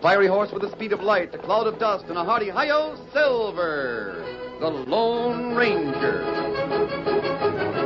fiery horse with the speed of light, a cloud of dust, and a hearty hi-yo, Silver, the Lone Ranger.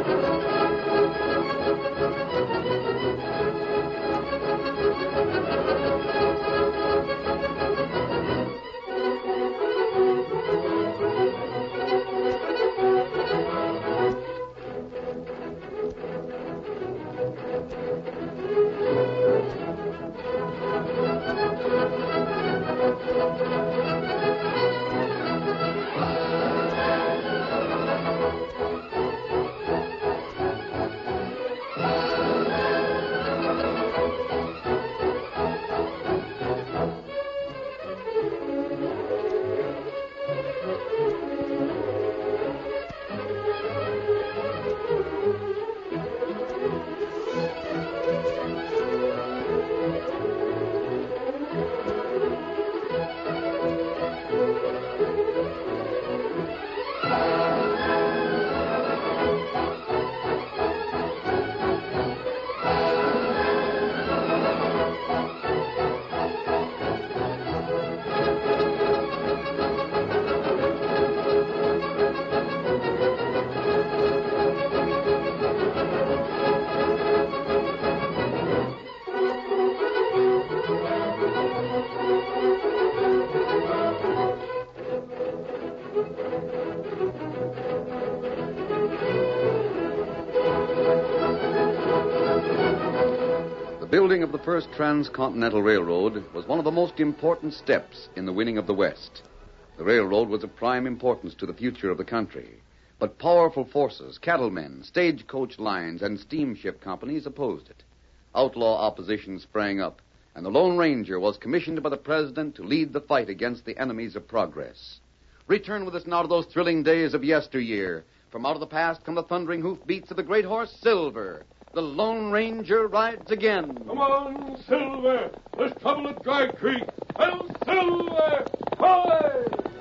The building of the first transcontinental railroad was one of the most important steps in the winning of the West. The railroad was of prime importance to the future of the country. But powerful forces, cattlemen, stagecoach lines, and steamship companies opposed it. Outlaw opposition sprang up, and the Lone Ranger was commissioned by the president to lead the fight against the enemies of progress. Return with us now to those thrilling days of yesteryear. From out of the past come the thundering hoofbeats of the great horse Silver. The Lone Ranger rides again. Come on, Silver. There's trouble at Dry Creek. Hello, Silver! Hoy!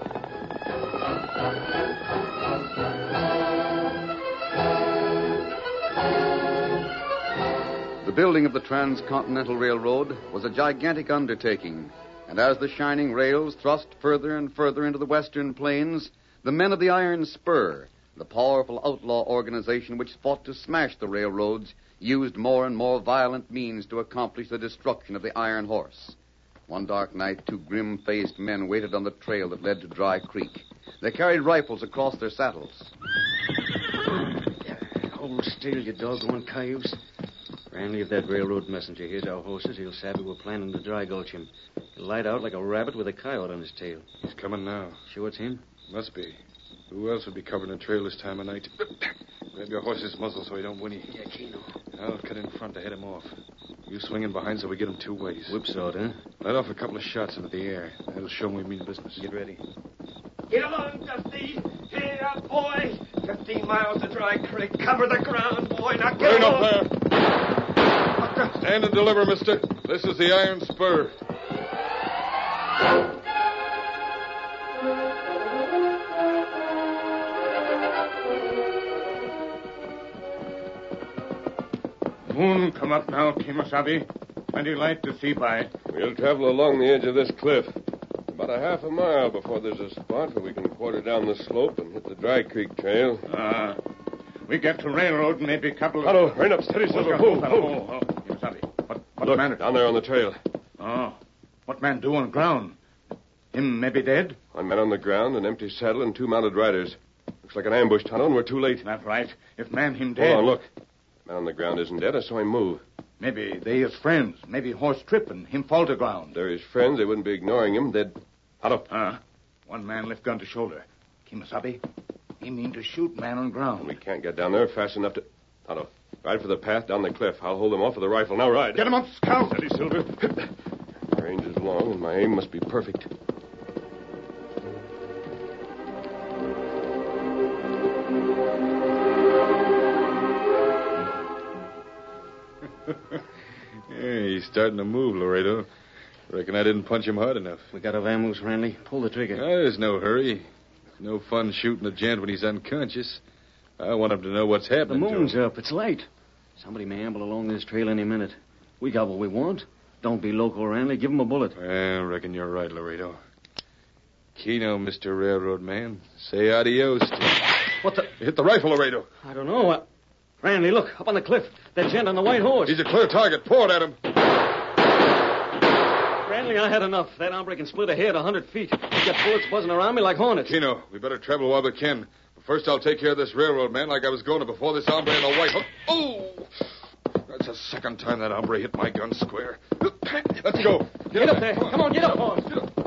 The building of the Transcontinental Railroad was a gigantic undertaking, and as the shining rails thrust further and further into the western plains, the men of the Iron Spur, the powerful outlaw organization which fought to smash the railroads, used more and more violent means to accomplish the destruction of the Iron Horse. One dark night, two grim-faced men waited on the trail that led to Dry Creek. They carried rifles across their saddles. Hold still, you doggone cayuse. Randy, if that railroad messenger hears our horses, he'll savvy we're planning to dry gulch him. He'll light out like a rabbit with a coyote on his tail. He's coming now. Sure it's him? Must be. Who else would be covering the trail this time of night? Grab your horse's muzzle so he don't whinny. Yeah, Keno. I'll cut in front to head him off. You swing in behind so we get him two ways. Whipsawed, huh? Let off a couple of shots into the air. That'll show him we mean business. Get ready. Get along, Dusty. Here, boy. 15 miles to Dry Creek. Cover the ground, boy. Now get Line along. up there. Stand and deliver, mister. This is the Iron Spur. Moon come up now, Kemosabe. Plenty light to see by. We'll travel along the edge of this cliff. About a half a mile before there's a spot where we can quarter down the slope and hit the Dry Creek trail. We get to railroad, maybe a couple of... Otto, rein up steady, Silver. Move. Kemosabe. What Look, man... down there on the trail. Oh. What man do on ground? Him maybe dead? One man on the ground, an empty saddle, and two mounted riders. Looks like an ambush, Tonto, and we're too late. That's right. If man him dead... Hold on, look. Man on the ground isn't dead. I saw him move. Maybe they his friends. Maybe horse trip and him fall to ground. They're his friends. They wouldn't be ignoring him. They'd... Otto. One man lift gun to shoulder. Kemosabe, he mean to shoot man on ground. We can't get down there fast enough to... Otto, ride for the path down the cliff. I'll hold them off with a rifle. Now ride. Get him up, scout. Steady, Silver. Range is long, and my aim must be perfect. Yeah, he's starting to move, Laredo. Reckon I didn't punch him hard enough. We got a vamoose, Randy. Pull the trigger. There's no hurry. It's no fun shooting a gent when he's unconscious. I want him to know what's happening. The moon's to him. up. It's light. Somebody may amble along this trail any minute. We got what we want. Don't be loco, Ranley. Give him a bullet. I reckon you're right, Laredo. Keno, Mr. Railroad Man. Say adios to... What the... Hit the rifle, Laredo. I don't know. Ranley, look, up on the cliff. That gent on the white horse. He's a clear target. Pour it at him. Ranley, I had enough. That hombre can split a head 100 feet. He's got bullets buzzing around me like hornets. Keno, we better travel while we can. But first, I'll take care of this railroad man like I was going to before this hombre in the white horse. Oh! That's the second time that hombre hit my gun square. Let's go. Get up there. Come on, get up. Get up.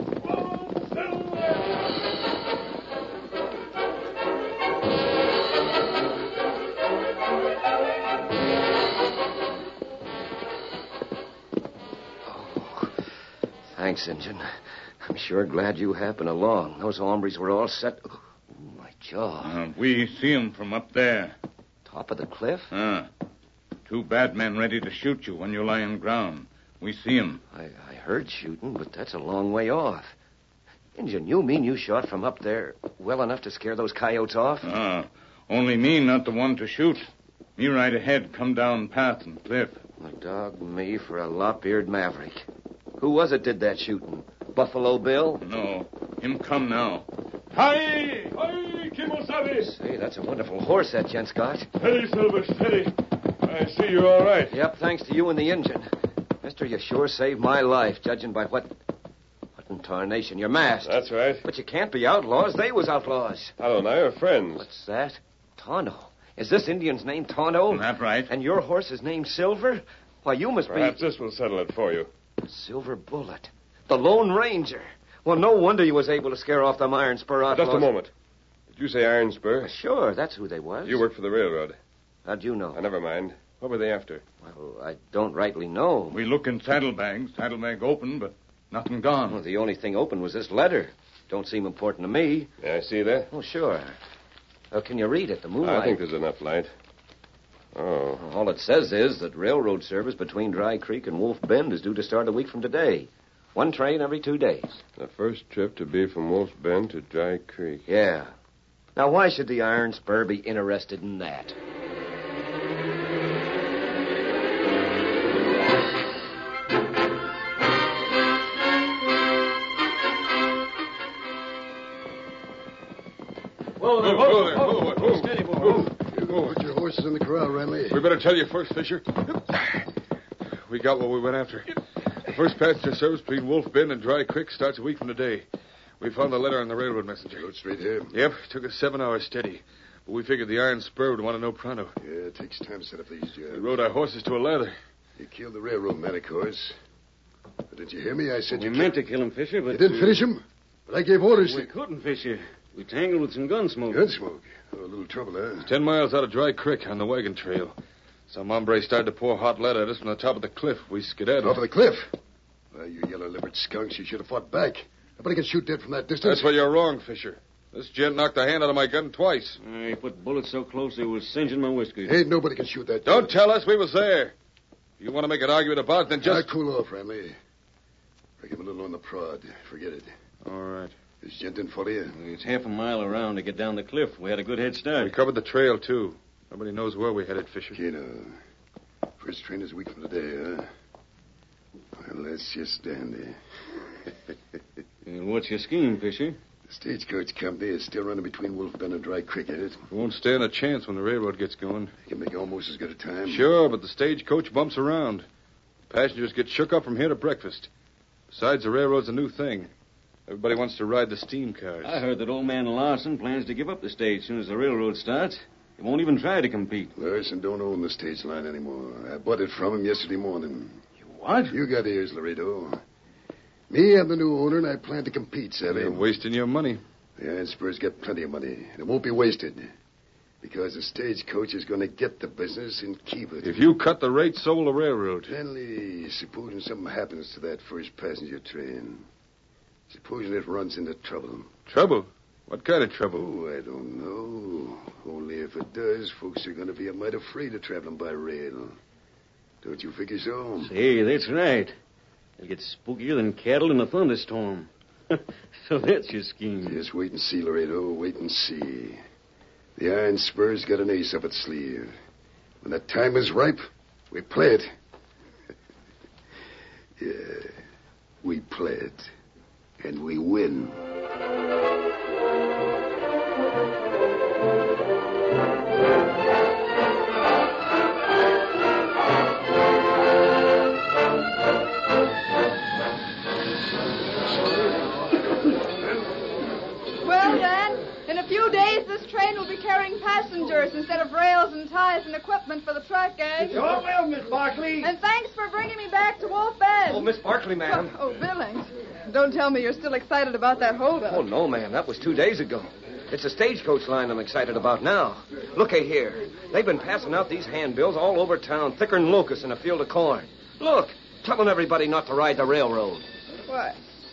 Thanks, Injun. I'm sure glad you happened along. Those hombres were all set. Oh, my jaw. We see him from up there. Top of the cliff? Two bad men ready to shoot you when you lie on ground. We see him. I heard shooting, but that's a long way off. Injun, you mean you shot from up there well enough to scare those coyotes off? Only me, not the one to shoot. Me right ahead, come down path and cliff. A dog me for a lop-eared maverick. Who was it did that shooting? Buffalo Bill? No. Him come now. Hi! Hi, Kimosabe! Say, that's a wonderful horse, that gent, Scott. Steady, Silver, steady. I see you're all right. Yep, thanks to you and the Injun. Mister, you sure saved my life, judging by what in tarnation you're masked. That's right. But you can't be outlaws. They was outlaws. Hal and I are friends. What's that? Tonto. Is this Indian's name Tonto? That's right. And your horse is named Silver? Why, you must Perhaps be... this will settle it for you. Silver Bullet. The Lone Ranger. Well, no wonder you was able to scare off them Iron Spur outlaws. Just a moment. Did you say Iron Spur? Sure, that's who they was. You work for the railroad. How'd you know? Never mind. What were they after? Well, I don't rightly know. We look in saddlebags. Saddlebag open, but nothing gone. Well, the only thing open was this letter. Don't seem important to me. May I see that? Oh, sure. Can you read it? The moonlight. I think there's enough light. Oh. All it says is that railroad service between Dry Creek and Wolf Bend is due to start a week from today. One train every 2 days. The first trip to be from Wolf Bend to Dry Creek. Yeah. Now, why should the Iron Spur be interested in that? Whoa. Steady, boy. Put your horses in the corral, Ranley. We better tell you first, Fisher. We got what we went after. The first passenger service between Wolf Bend and Dry Creek starts a week from today. We found the letter on the railroad messenger. Go straight here. Yep, took us 7 hours steady. But we figured the Iron Spur would want to know pronto. Yeah, it takes time to set up these jobs. We rode our horses to a lather. You killed the railroad man, of course. But did you hear me? I said We you meant to kill him, Fisher, but... You didn't finish him? But I gave orders We to... couldn't, Fisher. We tangled with some gun smoke. Gunsmoke. Oh, a little trouble, huh? 10 miles out of Dry Creek on the wagon trail. Some hombre started to pour hot lead at us from the top of the cliff. We skedaddled. Off of the cliff. Well, you yellow-livered skunks, you should have fought back. Nobody can shoot dead from that distance. That's where you're wrong, Fisher. This gent knocked the hand out of my gun twice. He put bullets so close they was singeing my whiskers. Ain't nobody can shoot that. Don't tell us we was there. If you want to make an argument about it, then just... Now, cool off, Ranley. Break him a little on the prod. Forget it. All right. This gent didn't follow you. It's half a mile around to get down the cliff. We had a good head We start. covered the trail, too. Nobody knows where we headed, Fisher. Keno. First train is a week from today, huh? Well, let's just stand there. What's your scheme, Fisher? The stagecoach company is still running between Wolf Bend and Dry Creek, ain't it? We won't stand a chance when the railroad gets going. They can make almost as good a time. Sure, but the stagecoach bumps around. Passengers get shook up from here to breakfast. Besides, the railroad's a new thing. Everybody wants to ride the steam cars. I heard that old man Larson plans to give up the stage as soon as the railroad starts. He won't even try to compete. Larson don't own the stage line anymore. I bought it from him yesterday morning. What? You got ears, Laredo. Me, I'm the new owner, and I plan to compete, Savvy. You're wasting your money. The Iron Spur's got plenty of money, and it won't be wasted. Because the stagecoach is going to get the business and keep it. If you cut the rate, so will the railroad. Finally, supposing something happens to that first passenger train. Supposing it runs into trouble. Trouble? What kind of trouble? Oh, I don't know. Only if it does, folks are going to be a mite afraid of traveling by rail. Don't you figure so? Hey, that's right. They'll get spookier than cattle in a thunderstorm. So that's your scheme. Just wait and see, Laredo. Wait and see. The Iron Spur's got an ace up its sleeve. When the time is ripe, we play it. Yeah, we play it, and we win. Well, Dan, in a few days this train will be carrying passengers instead of rails and ties and equipment for the track gang. Sure will, Miss Barkley. And thanks for bringing me back to Wolf Bend. Oh, Miss Barkley, ma'am. Oh, Billings. Don't tell me you're still excited about that holdup. Oh, no, ma'am. That was 2 days ago. It's a stagecoach line I'm excited about now. Looky here. They've been passing out these handbills all over town, thicker than locusts in a field of corn. Look, telling everybody not to ride the railroad. What?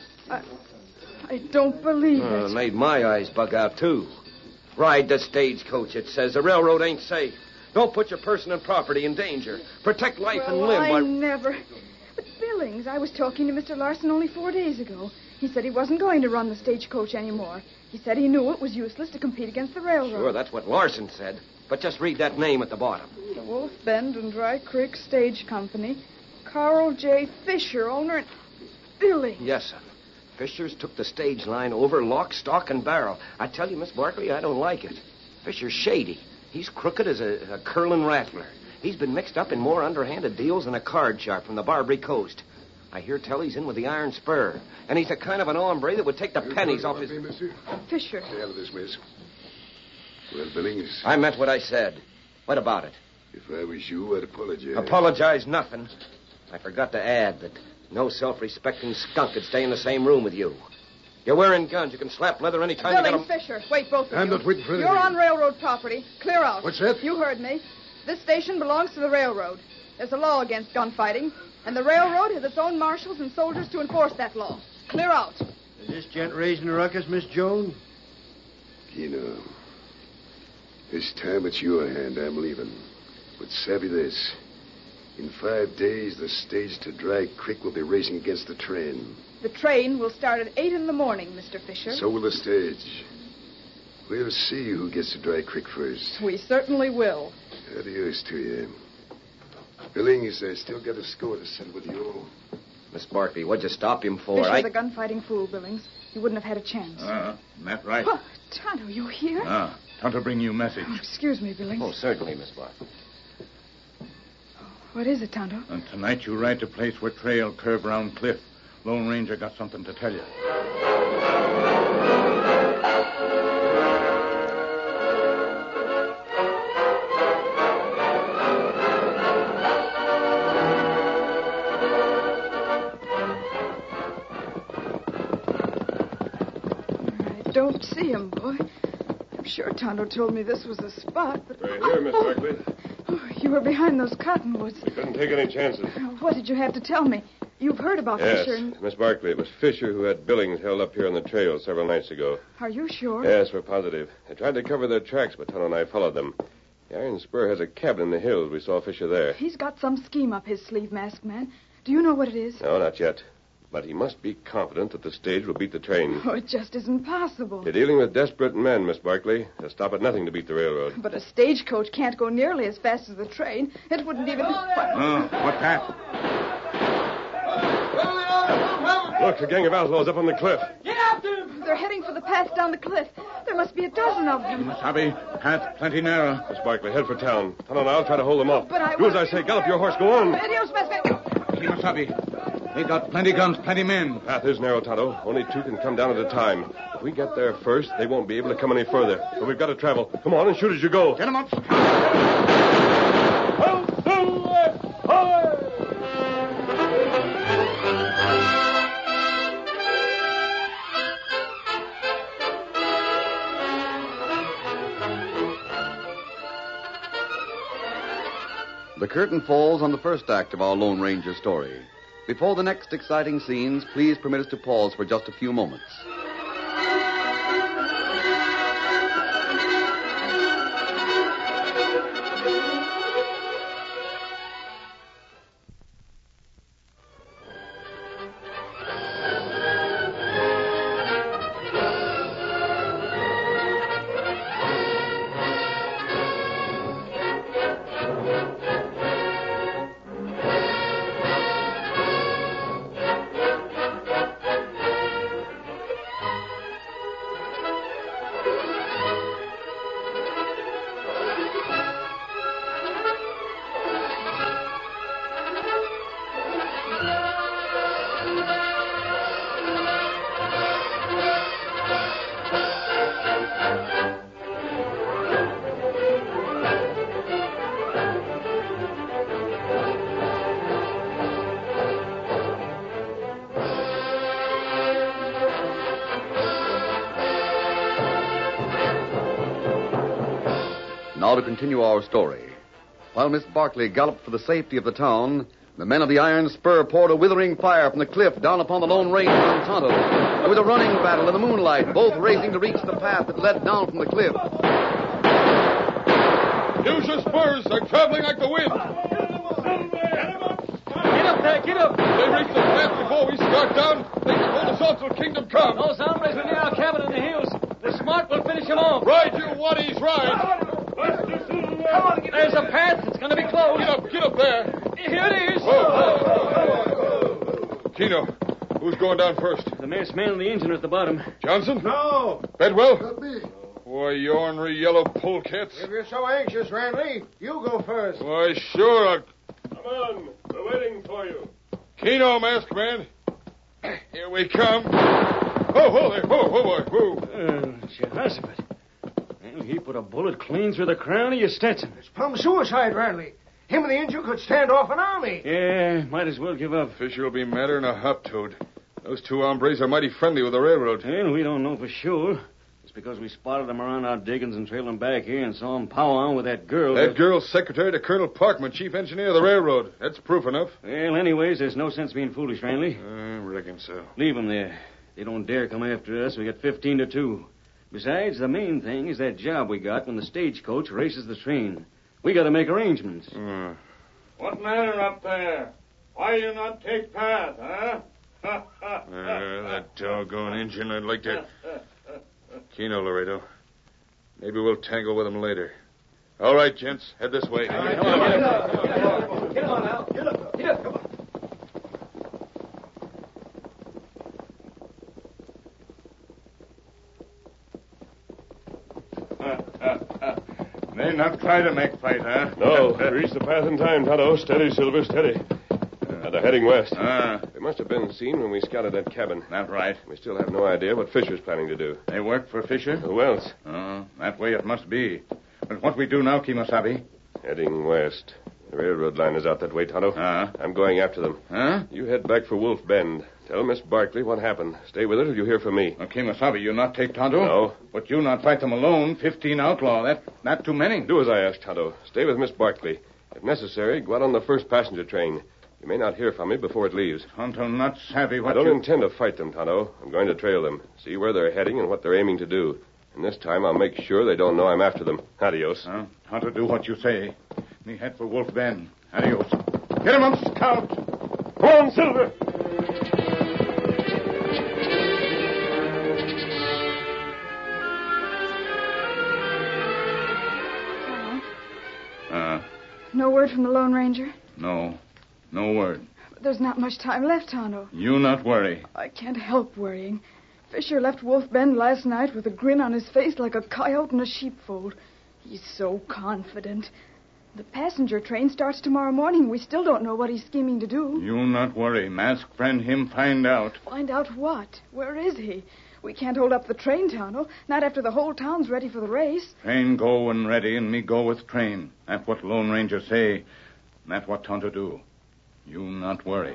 I don't believe it. Made my eyes bug out, too. Ride the stagecoach, it says. The railroad ain't safe. Don't put your person and property in danger. Protect life and limb. I never... But, Billings, I was talking to Mr. Larson only 4 days ago. He said he wasn't going to run the stagecoach anymore. He said he knew it was useless to compete against the railroad. Sure, that's what Larson said. But just read that name at the bottom. The Wolf Bend and Dry Creek Stage Company. Carl J. Fisher, owner and... Billings. Yes, sir. Fisher's took the stage line over lock, stock, and barrel. I tell you, Miss Barkley, I don't like it. Fisher's shady. He's crooked as a curling rattler. He's been mixed up in more underhanded deals than a card sharp from the Barbary Coast. I hear tell he's in with the Iron Spur. And he's a kind of an hombre that would take the pennies off his... Fisher. Stay out of this, miss. Well, Billings, I meant what I said. What about it? if I was you, I'd apologize. Apologize nothing. I forgot to add that no self-respecting skunk could stay in the same room with you. You're wearing guns. You can slap leather any time you Billings, get 'em. Fisher, wait, both of I'm you. not waiting for You're anything. on railroad property. Clear out. What's that? You heard me. This station belongs to the railroad. There's a law against gunfighting, and the railroad has its own marshals and soldiers to enforce that law. Clear out. Is this gent raising a ruckus, Miss Jones? You know, this time it's your hand I'm leaving. But savvy this. In 5 days, the stage to Dry Creek will be racing against the train. The train will start at 8 in the morning, Mr. Fisher. So will the stage. We'll see who gets to Dry Creek first. We certainly will. Adios to you. Billings, I still got a score to settle with you. Miss Barkley, what'd you stop him for? Fisher's a gunfighting fool, Billings. He wouldn't have had a chance. That right? Oh, Tonto, you here? Tonto bring you message. Oh, excuse me, Billings. Oh, certainly, Miss Barkley. What is it, Tonto? And tonight you ride to place where trail curve around cliff. Lone Ranger got something to tell you. I don't see him, boy. I'm sure Tonto told me this was the spot, but... Right here, Miss Barkley. Oh, you were behind those cottonwoods. We couldn't take any chances. What did you have to tell me? You've heard about Yes, Fisher and... Miss Barkley, it was Fisher who had Billings held up here on the trail several nights ago. Are you sure? Yes, we're positive. They tried to cover their tracks, but Tonto and I followed them. The Iron Spur has a cabin in the hills. We saw Fisher there. He's got some scheme up his sleeve, Masked Man. Do you know what it is? No, not yet. But he must be confident that the stage will beat the train. Oh, it just isn't possible. You're dealing with desperate men, Miss Barkley. They'll stop at nothing to beat the railroad. But a stagecoach can't go nearly as fast as the train. It wouldn't even... What's that? Look, a gang of outlaws up on the cliff. They're heading for the path down the cliff. There must be a dozen of them. Sabi, path plenty narrow. Miss Barkley, head for town. Tonto and I'll try to hold them off. But I Do as won't- I say. Gallop your horse. Go on. Adios, Masked Man. Kimasabi, they got plenty guns, plenty men. Path is narrow, Tonto. Only two can come down at a time. If we get there first, they won't be able to come any further. But we've got to travel. Come on and shoot as you go. Get 'em up. The curtain falls on the first act of our Lone Ranger story. Before the next exciting scenes, please permit us to pause for just a few moments. now to continue our story. While Miss Barkley galloped for the safety of the town, the men of the Iron Spur poured a withering fire from the cliff down upon the Lone Ranger and Tonto. There was a running battle in the moonlight, both racing to reach the path that led down from the cliff. Use your spurs. They're traveling like the wind. Get up there, get up. They reach the path before we start down. They can hold us off till Kingdom Come. Those hombres are near our cabin in the hills. The smart will finish them off. Ride, you waddies, ride. There's a path. It's going to be closed. Get up there. Here it is. Whoa. Keno, who's going down first? The masked man and the engine are at the bottom. Johnson? No. Bedwell? Not me. Why, you ornery yellow polecats. If you're so anxious, Randley, you go first. Why, sure. Come on. We're waiting for you. Keno, masked man. Here we come. Whoa there. Whoa. Jehoshaphat. Well, he put a bullet clean through the crown of your Stetson. It's plumb suicide, Randley. Him and the engine could stand off an army. Yeah, might as well give up. Fisher will be madder than a hop toad. Those two hombres are mighty friendly with the railroad. Well, we don't know for sure. It's because we spotted them around our diggings and trailed them back here and saw them powwowing with that girl. That girl's secretary to Colonel Parkman, chief engineer of the railroad. That's proof enough. Well, anyways, there's no sense being foolish, Randley. I reckon so. Leave them there. They don't dare come after us. We got 15-2. Besides, the main thing is that job we got when the stagecoach races the train. We got to make arrangements. What matter up there? Why you not take path, huh? That doggone engine, I'd like to... Keno, Laredo. Maybe we'll tangle with him later. All right, gents. Head this way. Come on, get on now. Get up. Come on. They not try to make fight, huh? No, reach the path in time, Tonto. Steady, Silver, steady. They're heading west. They must have been seen when we scouted that cabin. That right. We still have no idea what Fisher's planning to do. They work for Fisher? Who else? Oh, that way it must be. But what we do now, Kimosabe? Heading west. The railroad line is out that way, Tonto. Uh-huh. I'm going after them. Huh? You head back for Wolf Bend. Tell Miss Barkley what happened. Stay with her till you hear from me. Kimosabe, you not take Tonto? No. But you not fight them alone. 15 outlaw. That too many. Do as I ask, Tonto. Stay with Miss Barkley. If necessary, go out on the first passenger train. You may not hear from me before it leaves. Tonto not savvy what I don't intend to fight them, Tonto. I'm going to trail them, see where they're heading and what they're aiming to do. And this time I'll make sure they don't know I'm after them. Adios. Tonto do what you say. Me head for Wolf Bend. Adios. Get him up, Scout. Come on, Silver. No word from the Lone Ranger? No word. But there's not much time left, Tonto. You not worry. I can't help worrying. Fisher left Wolf Bend last night with a grin on his face like a coyote in a sheepfold. He's so confident. The passenger train starts tomorrow morning. We still don't know what he's scheming to do. You not worry. Mask friend him find out. Find out what? Where is he? We can't hold up the train, Tonto. Not after the whole town's ready for the race. Train go and ready, and me go with train. That's what Lone Ranger say. That's what Tonto do. You not worry.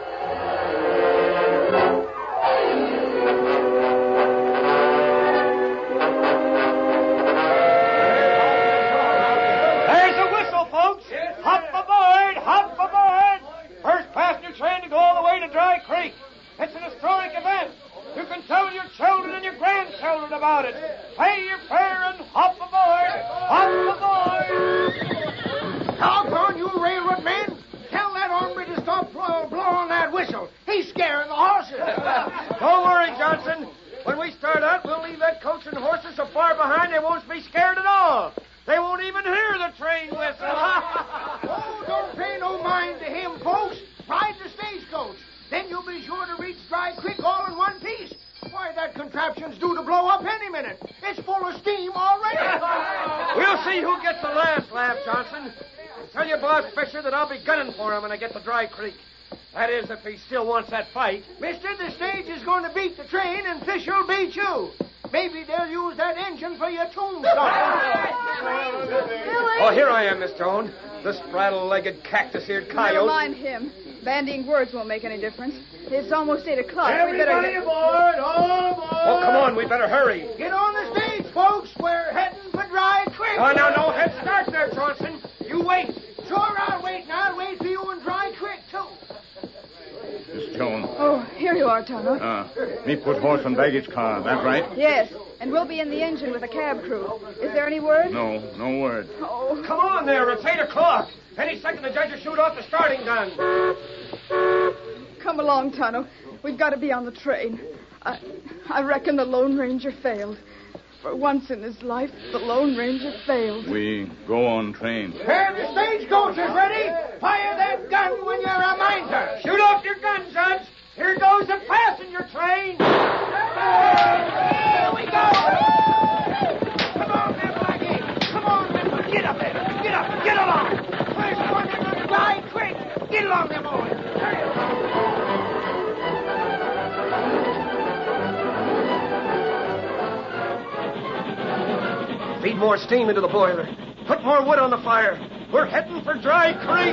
There's a whistle, folks. Hop aboard, hop aboard. First passenger train to go all the way to Dry Creek. It's an historic event. You can tell your children and your grandchildren about it. Pay your fare and hop aboard. Hop aboard. Doggone you, railroad man. Tell that hombre to stop blowing that whistle. He's scaring the horses. Don't worry, Johnson. When we start out, we'll leave that coach and horses so far behind they won't be scared at all. They won't even hear the train whistle. Oh, don't pay no mind to him, folks. Ride the stagecoach. Then you'll be sure to reach Dry Creek all in one piece. Why, that contraption's due to blow up any minute. It's full of steam already. We'll see who gets the last laugh, Johnson. And tell your boss, Fisher, that I'll be gunning for him when I get to Dry Creek. That is, if he still wants that fight. Mister, the stage is going to beat the train, and Fisher'll beat you. Maybe they'll use that engine for your tombstone. Oh, here I am, Miss Joan. The spraddle-legged, cactus-eared coyote. Never mind him. Bandying words won't make any difference. It's almost 8 o'clock. Everybody aboard! All aboard! Oh, come on. We better hurry. Get on the stage, folks. We're heading for Dry Creek. Oh, now, no head start there, Johnson. You wait. Sure, I'll wait, and I'll wait for you in Dry Creek, too. Miss Jones. Oh, here you are, Tonto. Me put horse and baggage car. That right? Yes, and we'll be in the engine with the cab crew. Is there any word? No word. Oh. Come on there. It's 8 o'clock. Any second the judge will shoot off the starting gun. Come along, Tonto. We've got to be on the train. I reckon the Lone Ranger failed. For once in his life, the Lone Ranger failed. We go on train. And the stagecoach is ready. Fire that gun when you remind her. Shoot off your gun, Judge. Here goes the passenger train. Here we go. Come on, there, Blackie. Come on, men. Get up there. Get up. Get along. First one in the line, quick. Get along there, boys. Hurry up. Feed more steam into the boiler. Put more wood on the fire. We're heading for Dry Creek.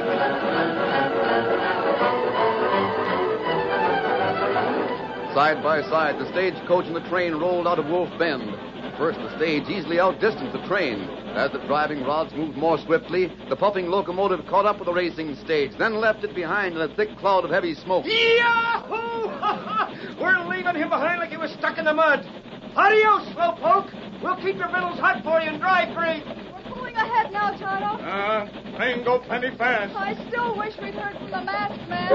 Side by side, the stagecoach and the train rolled out of Wolf Bend. First, the stage easily outdistanced the train. As the driving rods moved more swiftly, the puffing locomotive caught up with the racing stage, then left it behind in a thick cloud of heavy smoke. Yahoo! We're leaving him behind like he was stuck in the mud. Adios, Slowpoke. We'll keep your victuals hot for you in Dry Creek. We're pulling ahead now, Tonto. Train go plenty fast. I still wish we'd heard from the masked man.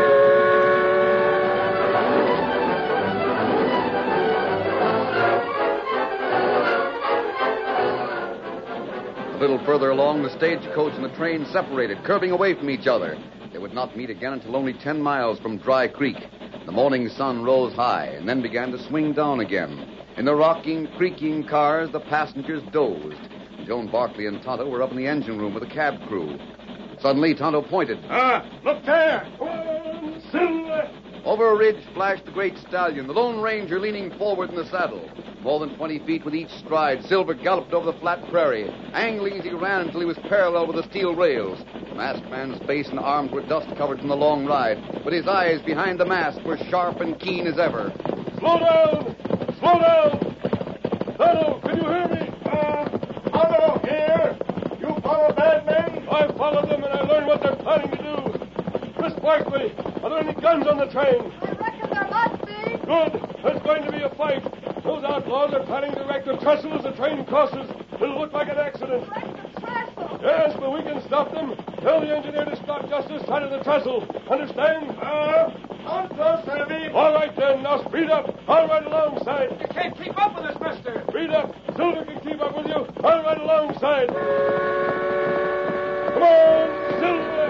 A little further along, the stagecoach and the train separated, curving away from each other. They would not meet again until only 10 miles from Dry Creek. The morning sun rose high and then began to swing down again. In the rocking, creaking cars, the passengers dozed. Joan Barkley and Tonto were up in the engine room with the cab crew. Suddenly, Tonto pointed. Look there. One, Silver. Over a ridge flashed the great stallion, the Lone Ranger leaning forward in the saddle. More than 20 feet with each stride, Silver galloped over the flat prairie, angling as he ran until he was parallel with the steel rails. The masked man's face and arms were dust-covered from the long ride, but his eyes behind the mask were sharp and keen as ever. Slow down! Slow down! Tonto, can you hear me? Tonto, here. You follow bad men? I followed them and I learned what they're planning to do. Miss Barkley, are there any guns on the train? I reckon there must be. Good. There's going to be a fight. Those outlaws are planning to wreck the trestle as the train crosses. It'll look like an accident. Wreck the trestle. Yes, but we can stop them. Tell the engineer to stop just this side of the trestle. Understand? I'm close, Sammy. All right, then. Now speed up. I'll ride alongside. You can't keep up with us, mister. Speed up. Silver can keep up with you. I'll ride alongside. Come on, Silver.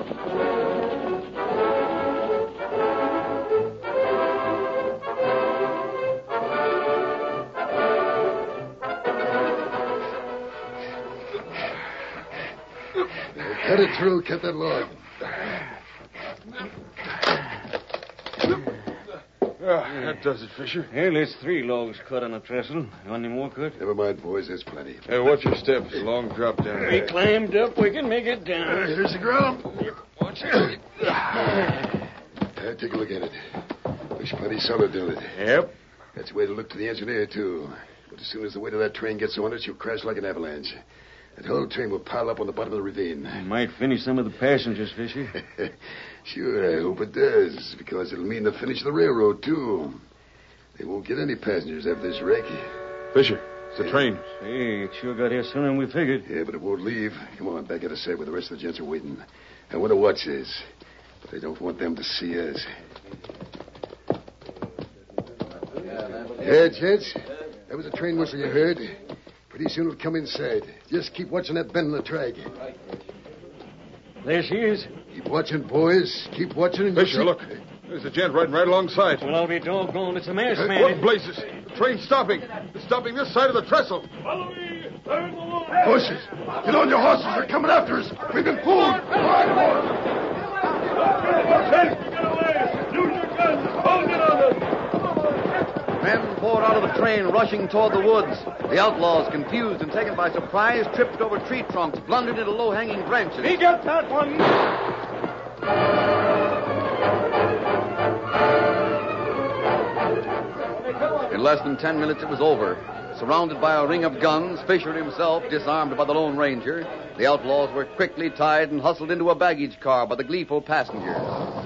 Cut it through. Cut that log. That does it, Fisher. Well, there's 3 logs cut on a trestle. You want any more cut? Never mind, boys. There's plenty. Hey, watch your steps. A long drop down We there. climbed up. We can make it down. Here's the ground. Watch it. Take a look at it. Looks plenty solid, don't it? Yep. That's the way to look to the engineer, too. But as soon as the weight of that train gets on it, she'll crash like an avalanche. That whole train will pile up on the bottom of the ravine. Might finish some of the passengers, Fisher. Sure, I hope it does, because it'll mean the finish of the railroad, too. They won't get any passengers after this wreck. Fisher, it's the train. Hey, it sure got here sooner than we figured. Yeah, but it won't leave. Come on, back out of sight where the rest of the gents are waiting. I want to watch this, but I don't want them to see us. Yeah, gents, that was a train whistle you heard. Pretty soon it'll come inside. Just keep watching that bend in the track. There she is. Keep watching, boys. Keep watching. And Fisher, look. There's a gent riding right alongside. Well, I'll be doggone. It's a masked man. What blazes? The train's stopping. It's stopping this side of the trestle. Follow me. They're in the woods. Horses! Get on your horses. They're coming after us. We've been fooled. Get away. Use your guns. Hold it on them. Men poured out of the train, rushing toward the woods. The outlaws, confused and taken by surprise, tripped over tree trunks, blundered into low-hanging branches. He got that one. In less than 10 minutes, it was over. Surrounded by a ring of guns, Fisher himself disarmed by the Lone Ranger, the outlaws were quickly tied and hustled into a baggage car by the gleeful passengers.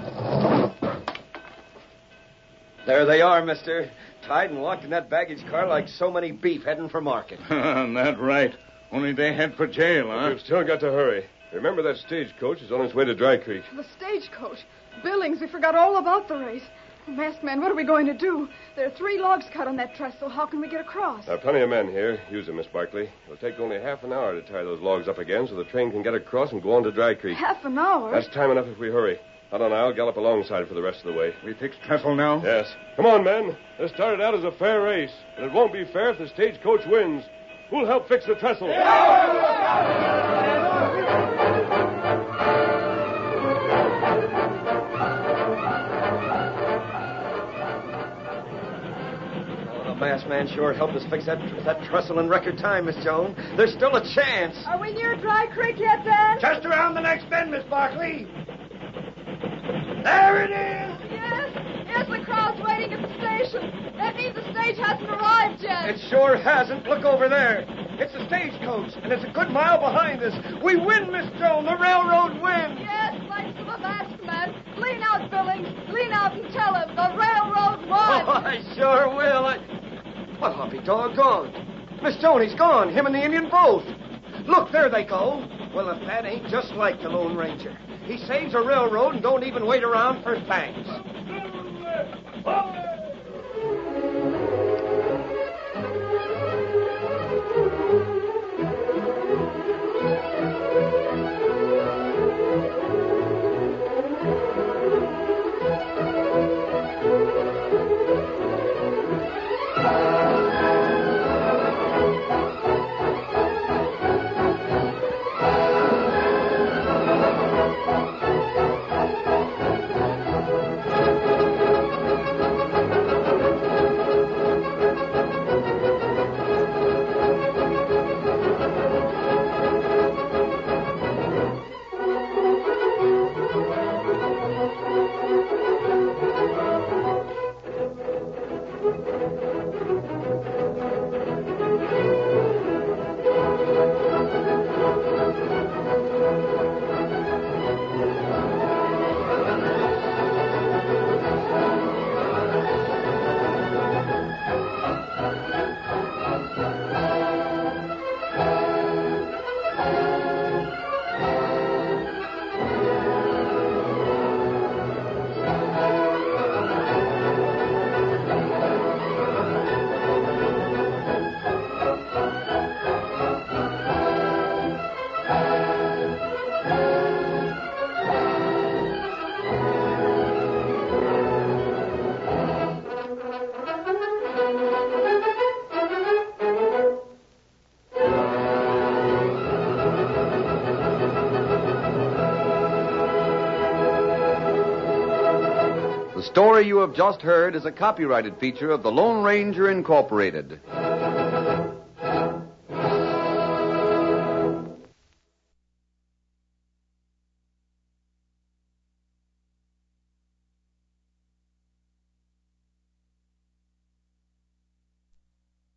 There they are, mister. Tied and locked in that baggage car like so many beef heading for market. That's right. Only they head for jail, huh? We've still got to hurry. Remember that stagecoach is on its way to Dry Creek. The stagecoach. Billings, we forgot all about the race. Masked man, what are we going to do? There are 3 logs cut on that trestle. How can we get across? There are plenty of men here. Use them, Miss Barkley. It'll take only half an hour to tie those logs up again so the train can get across and go on to Dry Creek. Half an hour? That's time enough if we hurry. Otto and I'll gallop alongside for the rest of the way. We fix trestle now? Yes. Come on, men. This started out as a fair race, and it won't be fair if the stagecoach wins. Who'll help fix the trestle? Masked man sure helped us fix that trestle in record time, Miss Joan. There's still a chance. Are we near Dry Creek yet, Dan? Just around the next bend, Miss Barkley. There it is. Yes, the crowd's waiting at the station. That means the stage hasn't arrived yet. It sure hasn't. Look over there. It's the stagecoach, and it's a good mile behind us. We win, Miss Joan. The railroad wins. Yes, thanks to the masked man. Lean out, Billings. Lean out and tell him the railroad won. Oh, I sure will. Well, I'll be doggone. Miss Joan, he's gone. Him and the Indian both. Look, there they go. Well, if that ain't just like the Lone Ranger. He saves a railroad and don't even wait around for thanks. The story you have just heard is a copyrighted feature of the Lone Ranger Incorporated.